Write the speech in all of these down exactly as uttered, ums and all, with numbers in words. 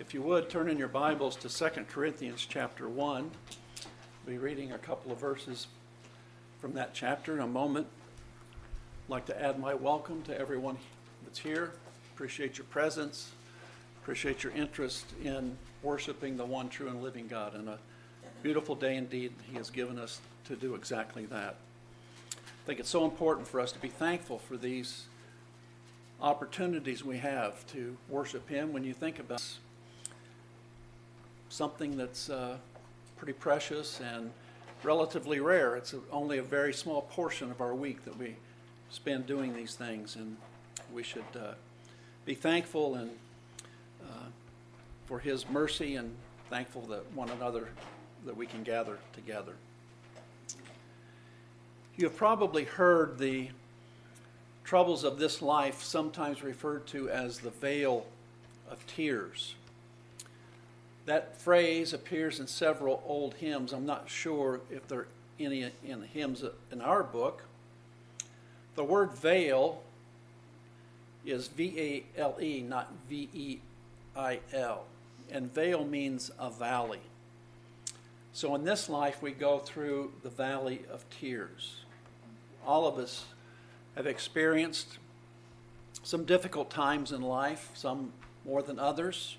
If you would, turn in your Bibles to Second Corinthians chapter one. We'll be reading a couple of verses from that chapter in a moment. I'd like to add my welcome to everyone that's here. Appreciate your presence. Appreciate your interest in worshiping the one true and living God. And a beautiful day indeed He has given us to do exactly that. I think it's so important for us to be thankful for these opportunities we have to worship Him. When you think about something that's uh, pretty precious and relatively rare, it's a, only a very small portion of our week that we spend doing these things, and we should uh, be thankful and uh, for His mercy, and thankful that one another that we can gather together. You have probably heard the troubles of this life sometimes referred to as the vale of tears. That phrase appears in several old hymns. I'm not sure if there are any in hymns in our book. The word veil is V A L E, not V E I L. And vale means a valley. So in this life we go through the valley of tears. All of us have experienced some difficult times in life, some more than others.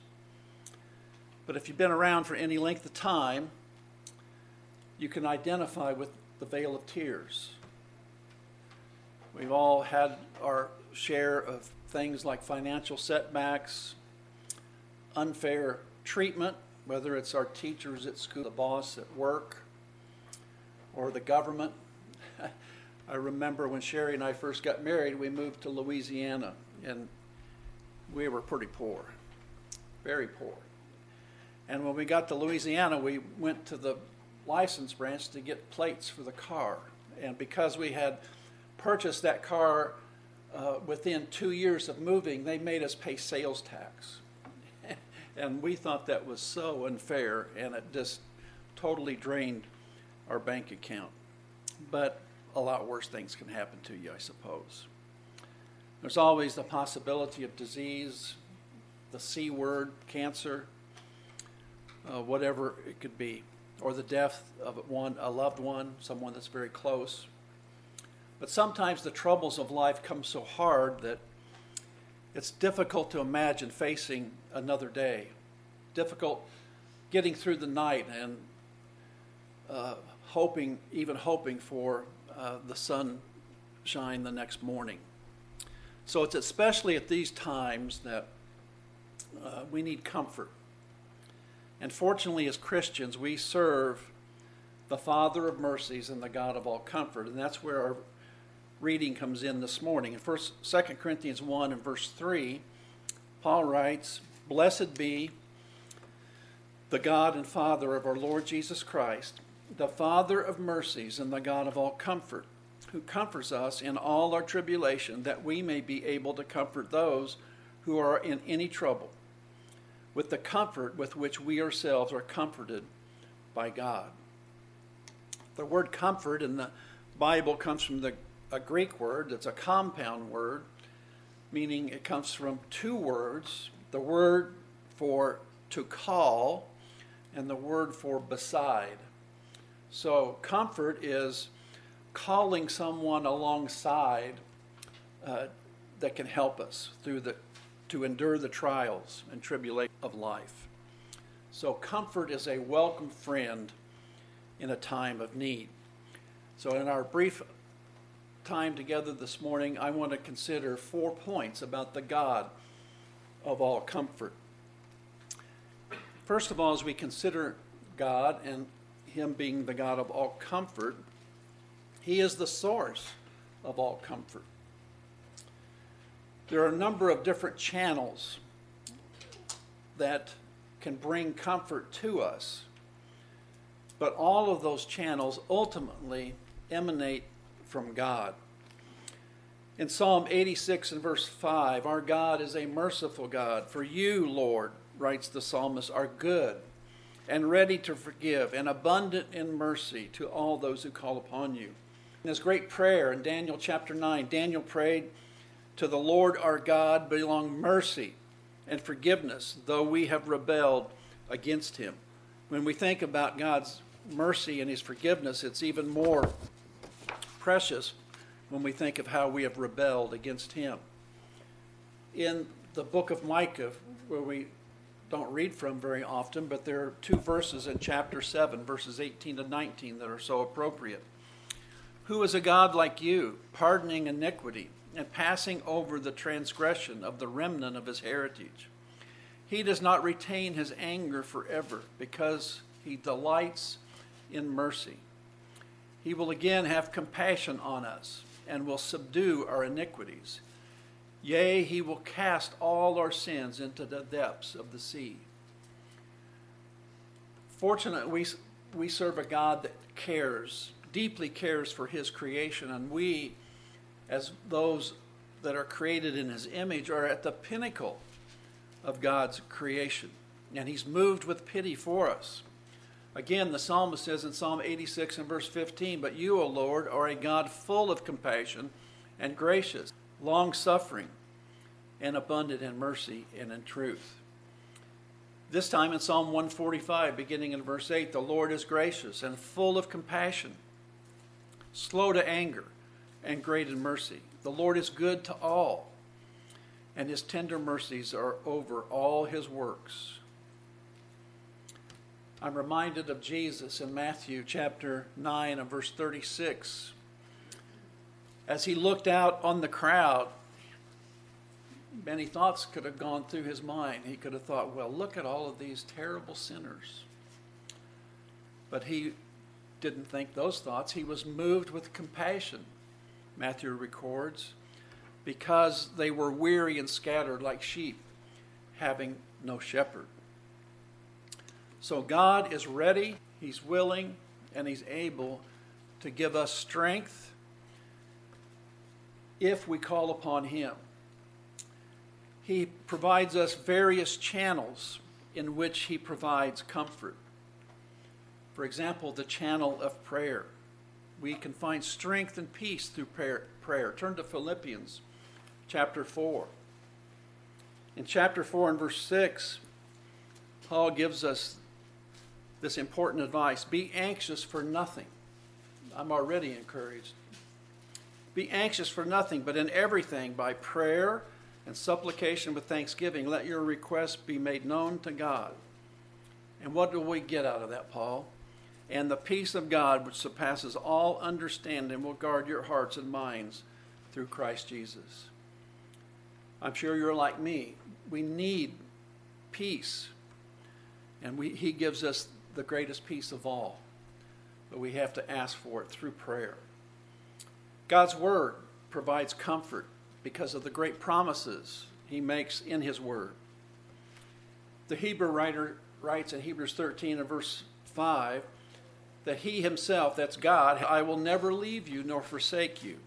But if you've been around for any length of time, you can identify with the vale of tears. We've all had our share of things like financial setbacks, unfair treatment, whether it's our teachers at school, the boss at work, or the government. I remember when Sherry and I first got married, we moved to Louisiana, and we were pretty poor, very poor. And when we got to Louisiana, we went to the license branch to get plates for the car. And because we had purchased that car uh, within two years of moving, they made us pay sales tax. And we thought that was so unfair, and it just totally drained our bank account. But a lot worse things can happen to you, I suppose. There's always the possibility of disease, the C word, cancer, uh, whatever it could be, or the death of one, a loved one, someone that's very close. But sometimes the troubles of life come so hard that it's difficult to imagine facing another day, difficult getting through the night and uh, hoping, even hoping for uh, the sunshine the next morning. So it's especially at these times that uh, we need comfort. And fortunately, as Christians, we serve the Father of mercies and the God of all comfort, and that's where our reading comes in this morning. In First, Second Corinthians one and verse three, Paul writes, "Blessed be the God and Father of our Lord Jesus Christ, the Father of mercies and the God of all comfort, who comforts us in all our tribulation, that we may be able to comfort those who are in any trouble, with the comfort with which we ourselves are comforted by God." The word comfort in the Bible comes from the a Greek word that's a compound word, meaning it comes from two words, the word for to call and the word for beside. So comfort is calling someone alongside uh, that can help us through the to endure the trials and tribulations of life. So comfort is a welcome friend in a time of need. So in our brief time together this morning, I want to consider four points about the God of all comfort. First of all, as we consider God and Him being the God of all comfort, He is the source of all comfort. There are a number of different channels that can bring comfort to us, but all of those channels ultimately emanate from God. In Psalm eighty-six and verse five, our God is a merciful God. For you, Lord, writes the psalmist, are good and ready to forgive and abundant in mercy to all those who call upon you. In this great prayer in Daniel chapter nine, Daniel prayed, "To the Lord our God belong mercy and forgiveness, though we have rebelled against him. When we think about God's mercy and his forgiveness, it's even more precious when we think of how we have rebelled against him. In the book of Micah, where we don't read from very often, but there are two verses in chapter seven, verses eighteen to nineteen, that are so appropriate. Who is a God like you, pardoning iniquity and passing over the transgression of the remnant of his heritage? He does not retain his anger forever, because he delights in mercy. He will again have compassion on us and will subdue our iniquities. Yea, he will cast all our sins into the depths of the sea. Fortunately, we, we serve a God that cares, deeply cares for his creation, and we, as those that are created in his image, are at the pinnacle of God's creation, and he's moved with pity for us. Again, the psalmist says in Psalm eighty-six and verse fifteen, "But you, O Lord, are a God full of compassion and gracious, long-suffering, and abundant in mercy and in truth." This time in Psalm one forty-five, beginning in verse eight, "The Lord is gracious and full of compassion, slow to anger, and great in mercy. The Lord is good to all, and his tender mercies are over all his works." I'm reminded of Jesus in Matthew chapter nine and verse thirty-six. As he looked out on the crowd, many thoughts could have gone through his mind. He could have thought, well, look at all of these terrible sinners. But he didn't think those thoughts. He was moved with compassion, Matthew records, because they were weary and scattered like sheep, having no shepherd. So God is ready, he's willing, and he's able to give us strength if we call upon him. He provides us various channels in which he provides comfort. For example, the channel of prayer. We can find strength and peace through prayer. prayer. Turn to Philippians chapter four. In chapter four and verse six, Paul gives us this important advice: be anxious for nothing. I'm already encouraged. Be anxious for nothing, but in everything, by prayer and supplication with thanksgiving, let your requests be made known to God. And what do we get out of that, Paul? And the peace of God, which surpasses all understanding, will guard your hearts and minds through Christ Jesus. I'm sure you're like me. We need peace. And we, he gives us the greatest peace of all. But we have to ask for it through prayer. God's word provides comfort because of the great promises he makes in his word. The Hebrew writer writes in Hebrews thirteen and verse five that he himself, that's God, "I will never leave you nor forsake you."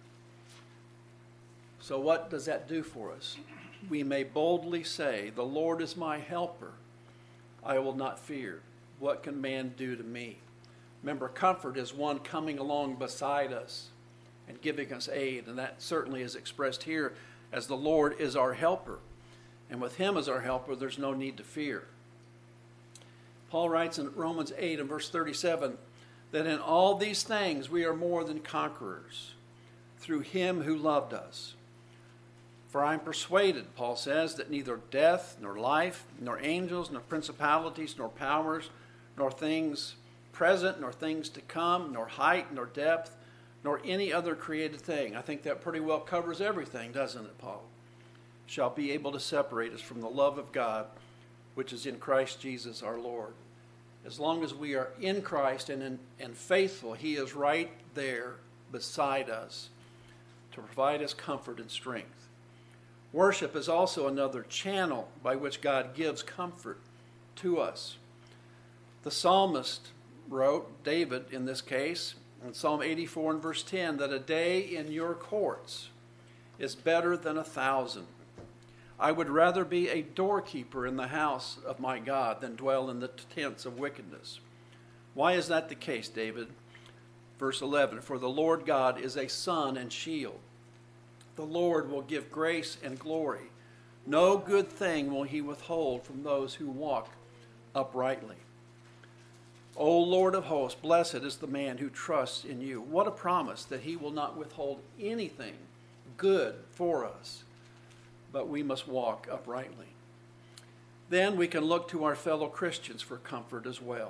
So what does that do for us? We may boldly say, "The Lord is my helper. I will not fear. What can man do to me?" Remember, comfort is one coming along beside us and giving us aid, and that certainly is expressed here as the Lord is our helper. And with him as our helper, there's no need to fear. Paul writes in Romans eight and verse thirty-seven that in all these things we are more than conquerors through him who loved us. For I am persuaded, Paul says, that neither death, nor life, nor angels, nor principalities, nor powers, nor things present, nor things to come, nor height, nor depth, nor any other created thing. I think that pretty well covers everything, doesn't it, Paul? Shall be able to separate us from the love of God, which is in Christ Jesus our Lord. As long as we are in Christ and, in, and faithful, he is right there beside us to provide us comfort and strength. Worship is also another channel by which God gives comfort to us. The psalmist wrote, David in this case, in Psalm eighty-four and verse ten, that a day in your courts is better than a thousand. I would rather be a doorkeeper in the house of my God than dwell in the tents of wickedness. Why is that the case, David? Verse eleven, for the Lord God is a sun and shield. The Lord will give grace and glory. No good thing will he withhold from those who walk uprightly. O Lord of hosts, blessed is the man who trusts in you. What a promise that he will not withhold anything good for us, but we must walk uprightly. Then we can look to our fellow Christians for comfort as well.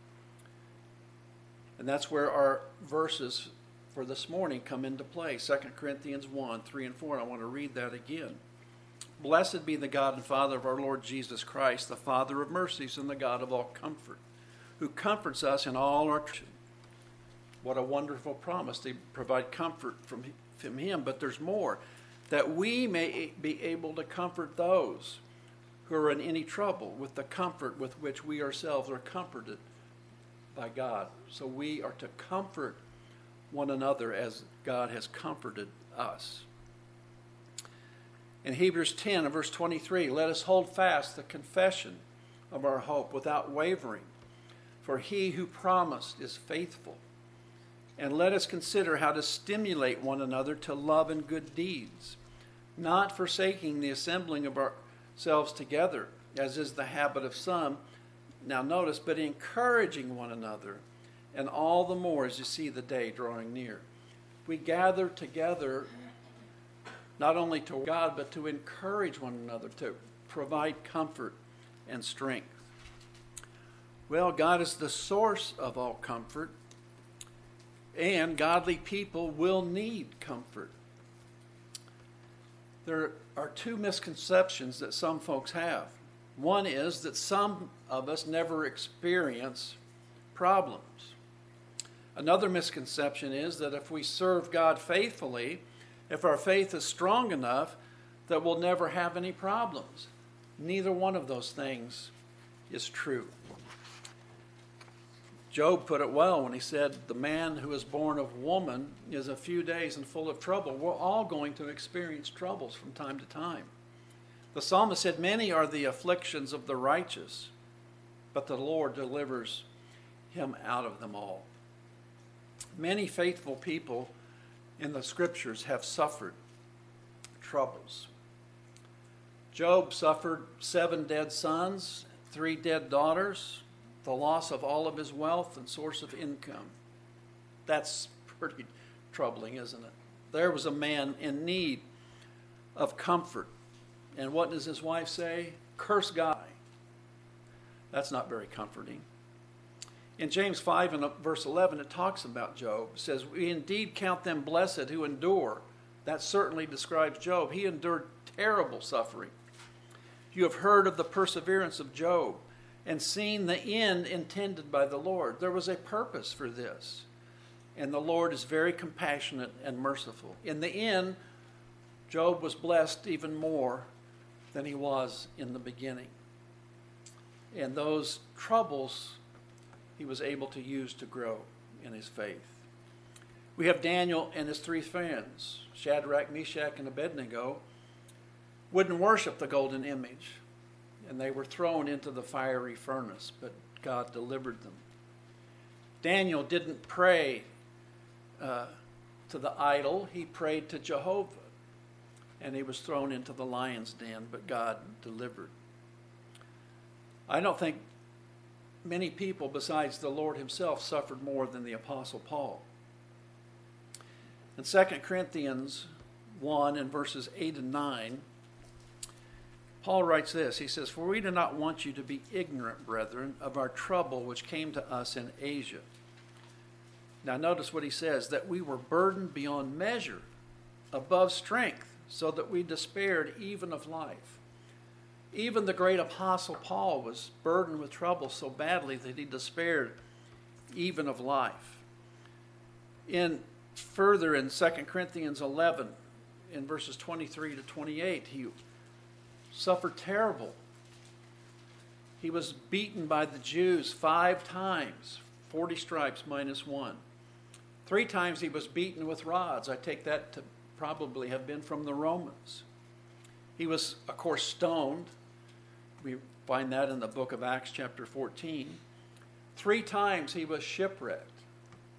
And that's where our verses for this morning come into play. Second Corinthians one, three and four. I want to read that again. Blessed be the God and Father of our Lord Jesus Christ, the Father of mercies and the God of all comfort, who comforts us in all our trouble. What a wonderful promise to provide comfort from, from him. But there's more, that we may be able to comfort those who are in any trouble with the comfort with which we ourselves are comforted by God. So we are to comfort one another as God has comforted us. In Hebrews ten and verse twenty-three, let us hold fast the confession of our hope without wavering, for he who promised is faithful. And let us consider how to stimulate one another to love and good deeds, not forsaking the assembling of ourselves together, as is the habit of some. Now notice, but encouraging one another, and all the more as you see the day drawing near. We gather together not only to God, but to encourage one another, to provide comfort and strength. Well, God is the source of all comfort, and godly people will need comfort. There are two misconceptions that some folks have. One is that some of us never experience problems. Another misconception is that if we serve God faithfully, if our faith is strong enough, that we'll never have any problems. Neither one of those things is true. Job put it well when he said, the man who is born of woman is a few days and full of trouble. We're all going to experience troubles from time to time. The psalmist said, many are the afflictions of the righteous, but the Lord delivers him out of them all. Many faithful people in the scriptures have suffered troubles. Job suffered seven dead sons, three dead daughters, the loss of all of his wealth and source of income. That's pretty troubling, isn't it? There was a man in need of comfort. And what does his wife say? Curse God. That's not very comforting. In James five and verse eleven, it talks about Job. It says, we indeed count them blessed who endure. That certainly describes Job. He endured terrible suffering. You have heard of the perseverance of Job and seen the end intended by the Lord. There was a purpose for this. And the Lord is very compassionate and merciful. In the end, Job was blessed even more than he was in the beginning. And those troubles he was able to use to grow in his faith. We have Daniel and his three friends, Shadrach, Meshach, and Abednego, wouldn't worship the golden image, and they were thrown into the fiery furnace, but God delivered them. Daniel didn't pray uh, to the idol, he prayed to Jehovah, and he was thrown into the lion's den, but God delivered. I don't think many people besides the Lord himself suffered more than the Apostle Paul. In Second Corinthians one and verses eight and nine, Paul writes this. He says, for we do not want you to be ignorant, brethren, of our trouble which came to us in Asia. Now notice what he says, that we were burdened beyond measure, above strength, so that we despaired even of life. Even the great apostle Paul was burdened with trouble so badly that he despaired even of life. In further in Second Corinthians eleven, in verses twenty-three to twenty-eight, he suffered terrible. He was beaten by the Jews five times, forty stripes minus one. Three times he was beaten with rods. I take that to probably have been from the Romans. He was, of course, stoned. We find that in the book of Acts chapter fourteen. Three times he was shipwrecked.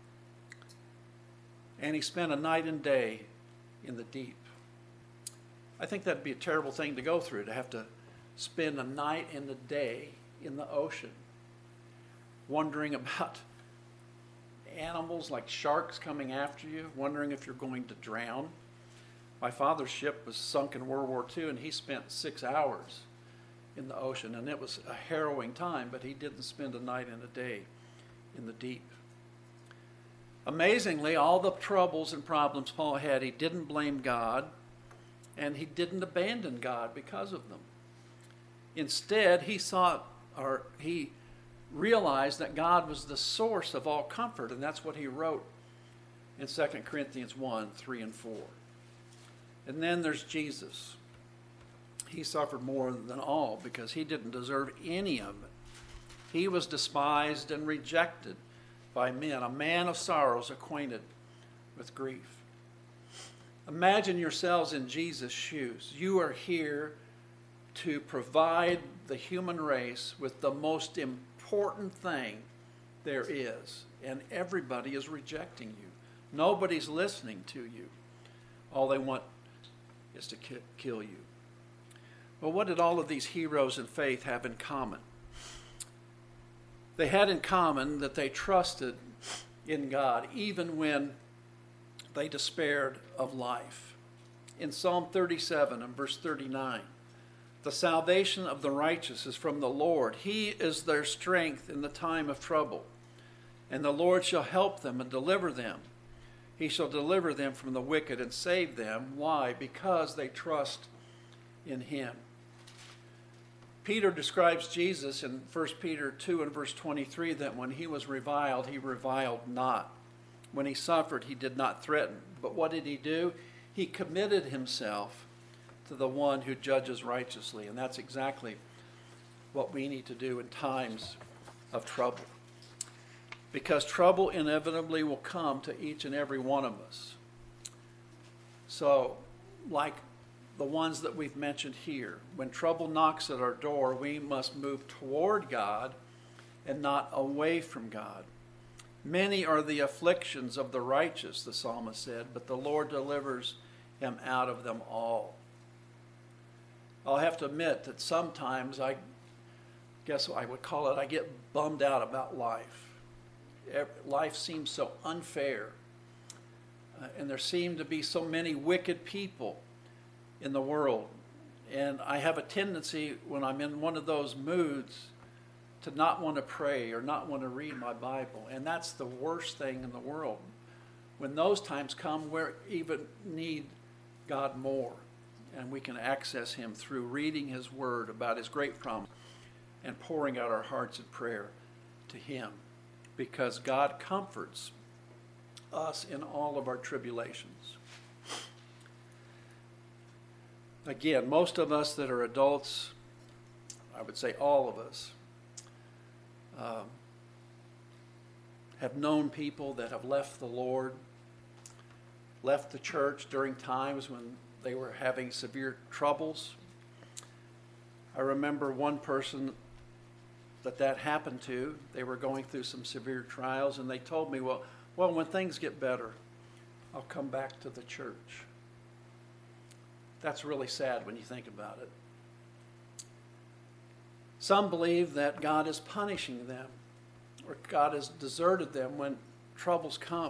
And he spent a night and day in the deep. I think that'd be a terrible thing to go through, to have to spend a night and a day in the ocean wondering about animals like sharks coming after you, wondering if you're going to drown. My father's ship was sunk in World War Two, and he spent six hours in the ocean, and it was a harrowing time, but he didn't spend a night and a day in the deep. Amazingly, all the troubles and problems Paul had, he didn't blame God, and he didn't abandon God because of them. Instead, he sought, or he realized that God was the source of all comfort, and that's what he wrote in Second Corinthians one, three, and four. And then there's Jesus. He suffered more than all because he didn't deserve any of it. He was despised and rejected by men, a man of sorrows, acquainted with grief. Imagine yourselves in Jesus' shoes. You are here to provide the human race with the most important thing there is, and everybody is rejecting you. Nobody's listening to you. All they want is to ki- kill you. Well, what did all of these heroes in faith have in common? They had in common that they trusted in God even when they despaired of life. In Psalm thirty-seven and verse thirty-nine, the salvation of the righteous is from the Lord. He is their strength in the time of trouble. And the Lord shall help them and deliver them. He shall deliver them from the wicked and save them. Why? Because they trust in him. Peter describes Jesus in First Peter two and verse twenty-three that when he was reviled, he reviled not. When he suffered, he did not threaten. But what did he do? He committed himself to the one who judges righteously. And that's exactly what we need to do in times of trouble. Because trouble inevitably will come to each and every one of us. So, like the ones that we've mentioned here, when trouble knocks at our door, we must move toward God and not away from God. Many are the afflictions of the righteous, the psalmist said, but the Lord delivers him out of them all. I'll have to admit that sometimes, I guess I would call it, I get bummed out about life. Life seems so unfair, uh, and there seem to be so many wicked people in the world. And I have a tendency, when I'm in one of those moods, to not want to pray or not want to read my Bible. And that's the worst thing in the world. When those times come, we even need God more. And we can access him through reading his word about his great promise and pouring out our hearts in prayer to him. Because God comforts us in all of our tribulations. Again, most of us that are adults, I would say all of us, um, have known people that have left the Lord, left the church during times when they were having severe troubles. I remember one person that that happened to. They were going through some severe trials, and they told me, well, well, when things get better, I'll come back to the church. That's really sad when you think about it. Some believe that God is punishing them, or God has deserted them when troubles come.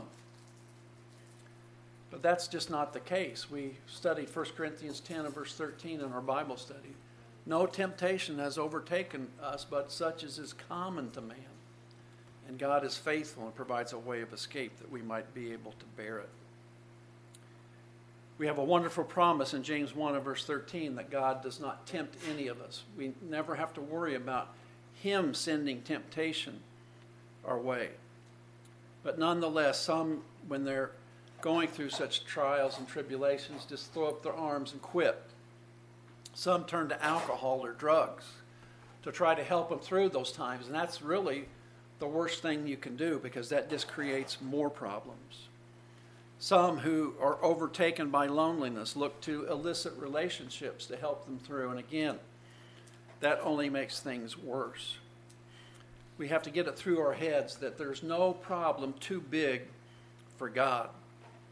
But that's just not the case. We studied First Corinthians ten and verse thirteen in our Bible study. No temptation has overtaken us, but such as is common to man. And God is faithful and provides a way of escape that we might be able to bear it. We have a wonderful promise in James one and verse thirteen that God does not tempt any of us. We never have to worry about him sending temptation our way. But nonetheless, some, when they're going through such trials and tribulations, just throw up their arms and quit. Some turn to alcohol or drugs to try to help them through those times. And that's really the worst thing you can do, because that just creates more problems. Some who are overtaken by loneliness look to illicit relationships to help them through. And again, that only makes things worse. We have to get it through our heads that there's no problem too big for God.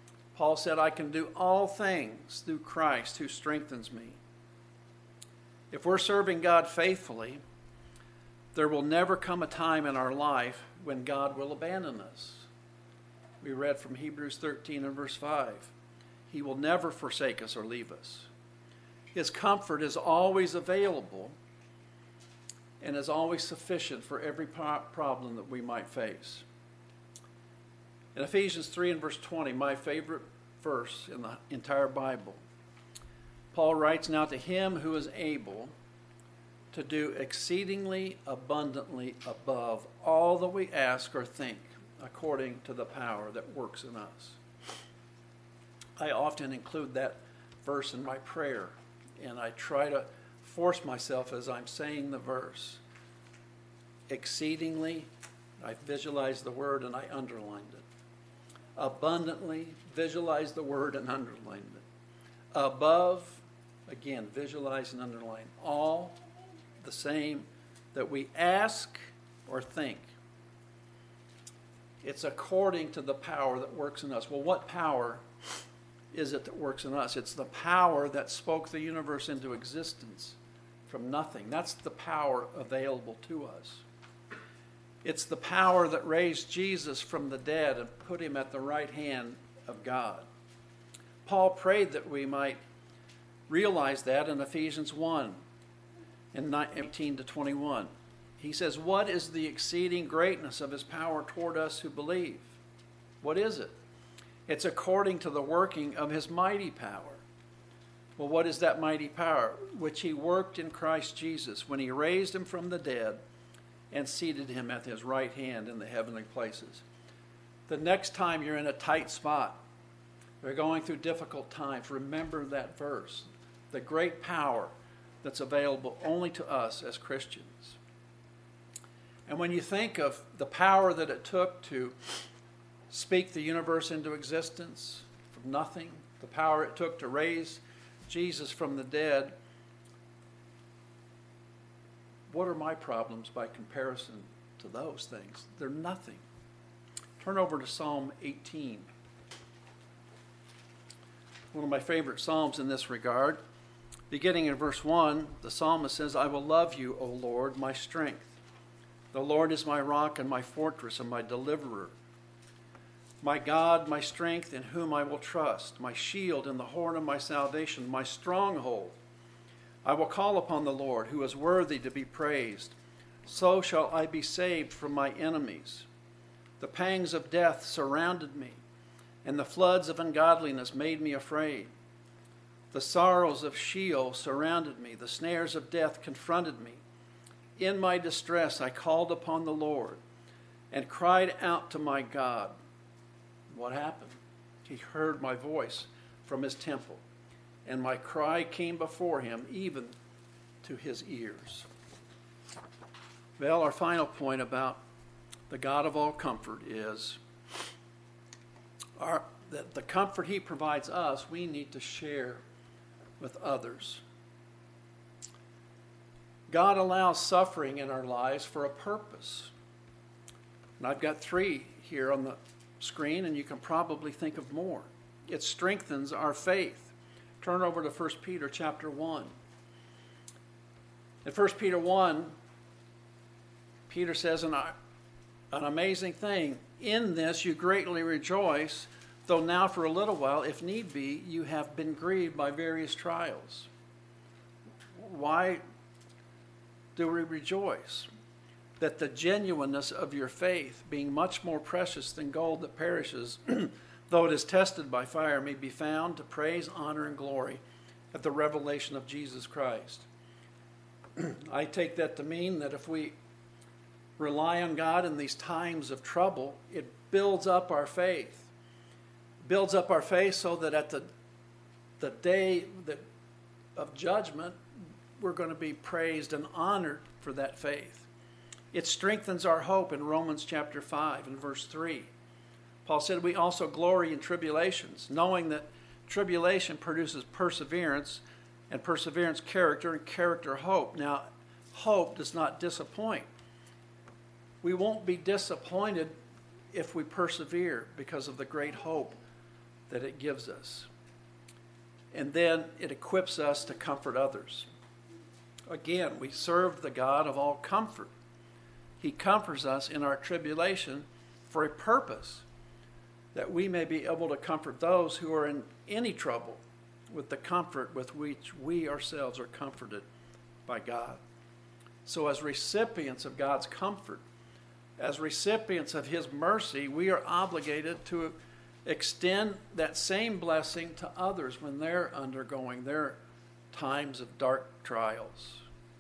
Paul said, I can do all things through Christ who strengthens me. If we're serving God faithfully, there will never come a time in our life when God will abandon us. We read from Hebrews thirteen and verse five. He will never forsake us or leave us. His comfort is always available and is always sufficient for every problem that we might face. In Ephesians three and verse twenty, my favorite verse in the entire Bible, Paul writes, now to him who is able to do exceedingly abundantly above all that we ask or think, according to the power that works in us. I often include that verse in my prayer, and I try to force myself as I'm saying the verse. Exceedingly, I visualize the word and I underlined it. Abundantly, visualize the word and underline it. Above, again, visualize and underline. All the same that we ask or think. It's according to the power that works in us. Well, what power is it that works in us? It's the power that spoke the universe into existence from nothing. That's the power available to us. It's the power that raised Jesus from the dead and put him at the right hand of God. Paul prayed that we might realize that in Ephesians one, in nineteen to twenty-one. He says, what is the exceeding greatness of his power toward us who believe? What is it? It's according to the working of his mighty power. Well, what is that mighty power? Which he worked in Christ Jesus when he raised him from the dead and seated him at his right hand in the heavenly places. The next time you're in a tight spot, you're going through difficult times, remember that verse. The great power that's available only to us as Christians. And when you think of the power that it took to speak the universe into existence from nothing, the power it took to raise Jesus from the dead, what are my problems by comparison to those things? They're nothing. Turn over to Psalm eighteen. One of my favorite psalms in this regard. Beginning in verse one, the psalmist says, I will love you, O Lord, my strength. The Lord is my rock and my fortress and my deliverer. My God, my strength, in whom I will trust, my shield and the horn of my salvation, my stronghold. I will call upon the Lord, who is worthy to be praised. So shall I be saved from my enemies. The pangs of death surrounded me, and the floods of ungodliness made me afraid. The sorrows of Sheol surrounded me. The snares of death confronted me. In my distress I called upon the Lord and cried out to my God. What happened? He heard my voice from his temple, and my cry came before him, even to his ears. Well, our final point about the God of all comfort is our, that the comfort he provides us, we need to share with others. God allows suffering in our lives for a purpose. And I've got three here on the screen, and you can probably think of more. It strengthens our faith. Turn over to First Peter chapter one. In First Peter one, Peter says an, an amazing thing. In this you greatly rejoice, though now for a little while, if need be, you have been grieved by various trials. Why do we rejoice? That the genuineness of your faith, being much more precious than gold that perishes, though it is tested by fire, may be found to praise, honor, and glory at the revelation of Jesus Christ. I take that to mean that if we rely on God in these times of trouble, it builds up our faith. Builds up our faith so that at the, the day that, of judgment, we're going to be praised and honored for that faith. It strengthens our hope in Romans chapter five and verse three. Paul said, we also glory in tribulations, knowing that tribulation produces perseverance, and perseverance character, and character hope. Now, hope does not disappoint. We won't be disappointed if we persevere because of the great hope that it gives us. And then it equips us to comfort others. Again, we serve the God of all comfort. He comforts us in our tribulation for a purpose, that we may be able to comfort those who are in any trouble with the comfort with which we ourselves are comforted by God. So as recipients of God's comfort, as recipients of His mercy, we are obligated to extend that same blessing to others when they're undergoing their times of dark trials.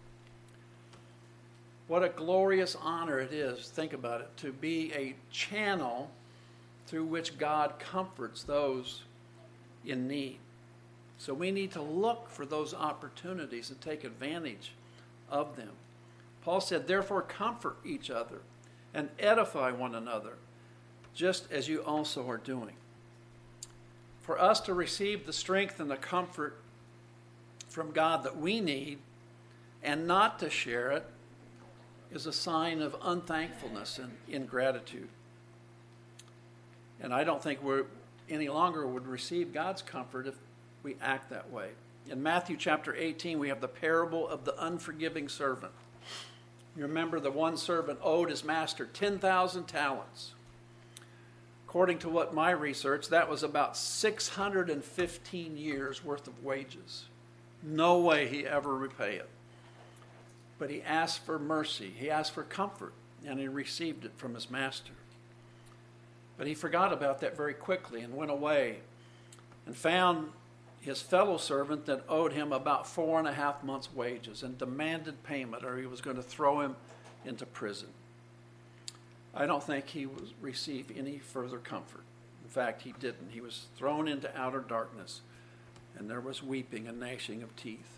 What a glorious honor it is, think about it, to be a channel through which God comforts those in need. So we need to look for those opportunities and take advantage of them. Paul said, therefore comfort each other and edify one another, just as you also are doing. For us to receive the strength and the comfort from God that we need and not to share it is a sign of unthankfulness and ingratitude. And I don't think we're any longer would receive God's comfort if we act that way. In Matthew chapter eighteen, we have the parable of the unforgiving servant. You remember the one servant owed his master ten thousand talents. According to what my research, that was about six hundred fifteen years worth of wages. No way he ever repay it. But he asked for mercy. He asked for comfort, and he received it from his master. But he forgot about that very quickly and went away and found his fellow servant that owed him about four and a half months' wages and demanded payment, or he was going to throw him into prison. I don't think he was received any further comfort. In fact, he didn't. He was thrown into outer darkness, and there was weeping and gnashing of teeth.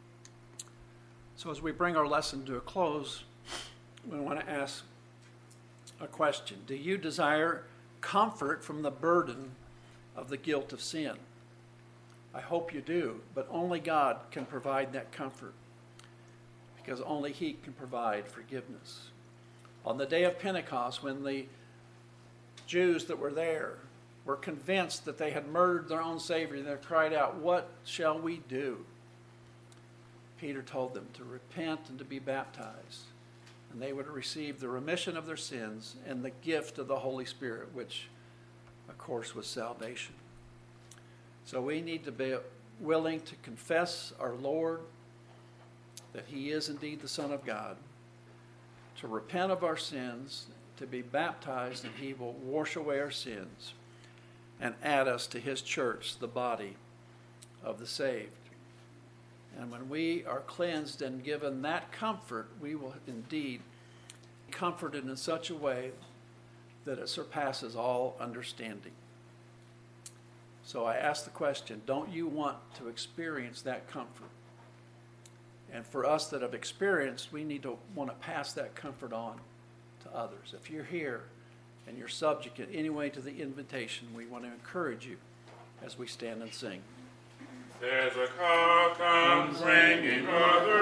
So as we bring our lesson to a close, we want to ask a question. Do you desire comfort from the burden of the guilt of sin? I hope you do, but only God can provide that comfort, because only He can provide forgiveness. On the day of Pentecost, when the Jews that were there were convinced that they had murdered their own Savior, they cried out, "What shall we do?" Peter told them to repent and to be baptized, and they would receive the remission of their sins and the gift of the Holy Spirit, which, of course, was salvation. So we need to be willing to confess our Lord, that He is indeed the Son of God, to repent of our sins, to be baptized, and He will wash away our sins and add us to His church, the body of the saved. And when we are cleansed and given that comfort, we will indeed be comforted in such a way that it surpasses all understanding. So I ask the question, don't you want to experience that comfort? And for us that have experienced, we need to want to pass that comfort on to others. If you're here and you're subject in any way to the invitation, we want to encourage you as we stand and sing. There's a cock comes ringing over